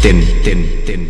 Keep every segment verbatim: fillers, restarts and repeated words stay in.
तिन तिन तिन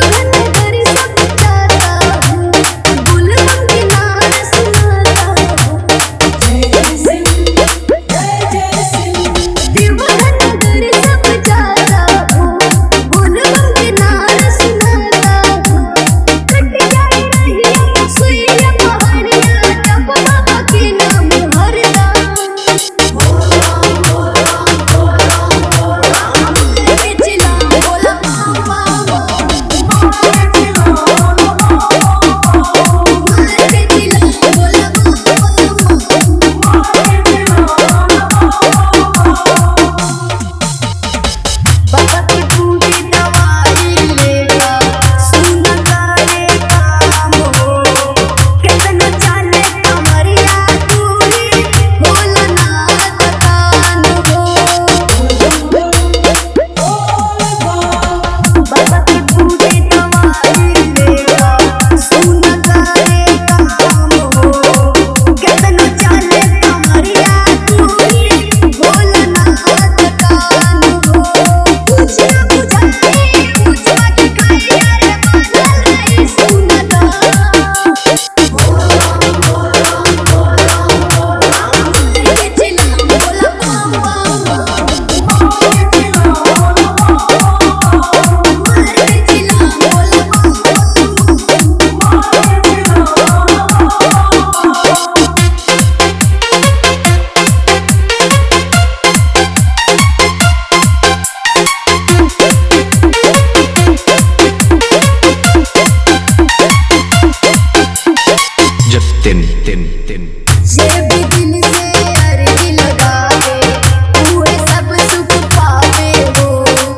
तिन तिन तिन जे भी दिल से अरजी लगावे हुए सब सुख पावे हो।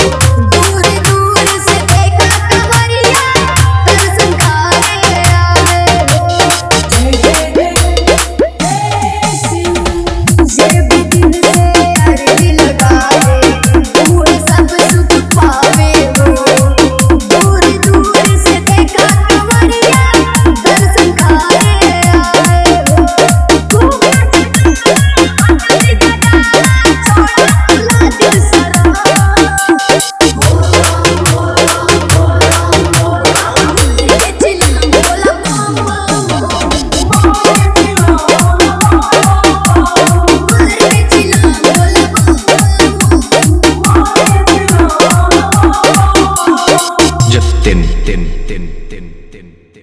दूर दूर से देखा कंवरिया दर्शन खाने आवे हो। जे भी दिल से अरजी लगावे हुए सब सुख पावे हो। दूर दूर से देखा कंवरिया दर्शन खाने तिन तिन तिन तिन तिन